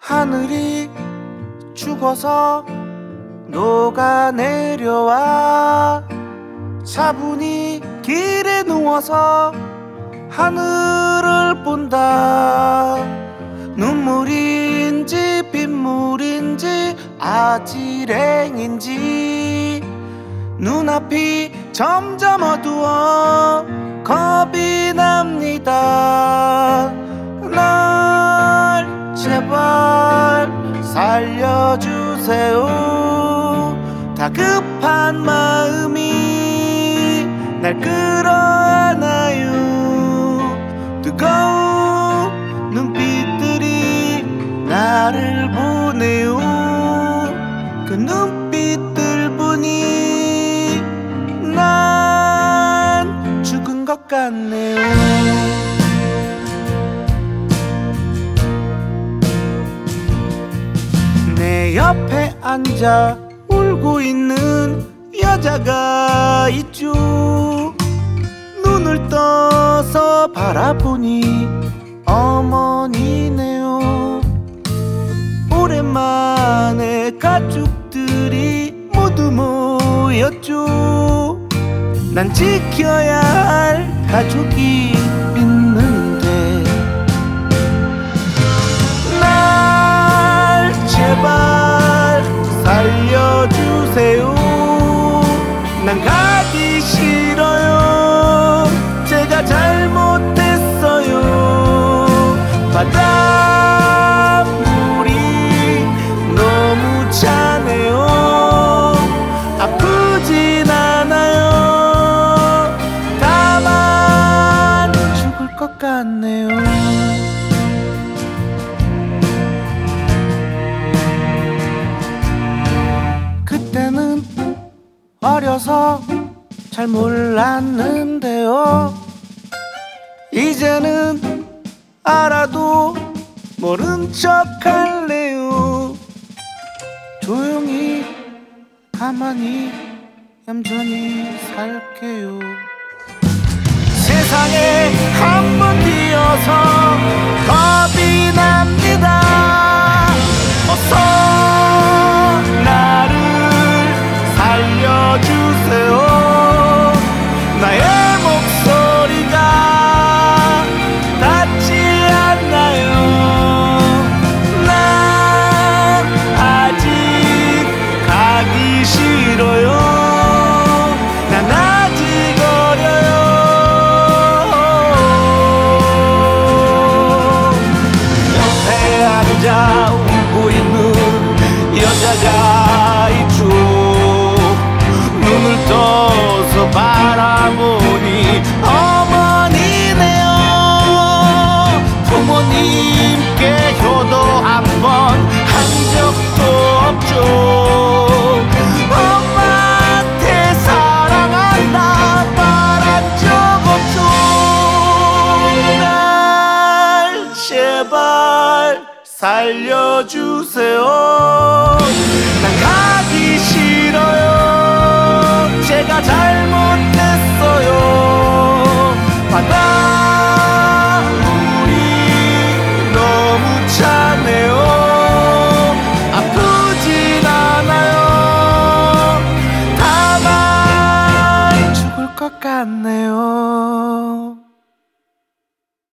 하늘이 죽어서 녹아내려와 차분히 길에 누워서 하늘을 본다. 눈물인지 빗물인지 아지랭인지 눈앞이 점점 어두워 겁이 납니다. 날 제발 살려주세요. 다급한 마음이 날 끌어안아요. 뜨거운 눈빛들이 나를 보내요. 그 눈빛들 보니 난 죽은 것 같네요. 내 옆에 앉아 울고 있는 여자가 있죠. 눈을 떠서 바라보니 어머니네요. 오랜만에 가족들이 모두 모였죠. 난 지켜야 할 가족이 있는데 날 제발 살려주세요. 난 가기 싫어요. 제가 잘못했어요. 바닷물이 너무 차네요. 아프진 않아요. 다만 죽을 것 같네요. 그때는 어려서 잘 몰랐는데요. 이제는 알아도 모른 척 할래요. 조용히 가만히 얌전히 살게요. 세상에 한 번 뛰어서 겁이 납니다. 어서 나를 살려주세요. 나의 목소리가 닿지 않나요? 난 아직 가기 싫어요. 난 아직 어려요. 옆에 앉아 울고 있는 여자가 있죠. 눈을 떠서 바라보니 어머니네요. 부모님께 효도 한 번 한 적도 없죠. 엄마한테 사랑한다 말한 적 없죠. 날 제발 살려주세요. 난 가기 싫어요. 제가 잘못했어요. 바다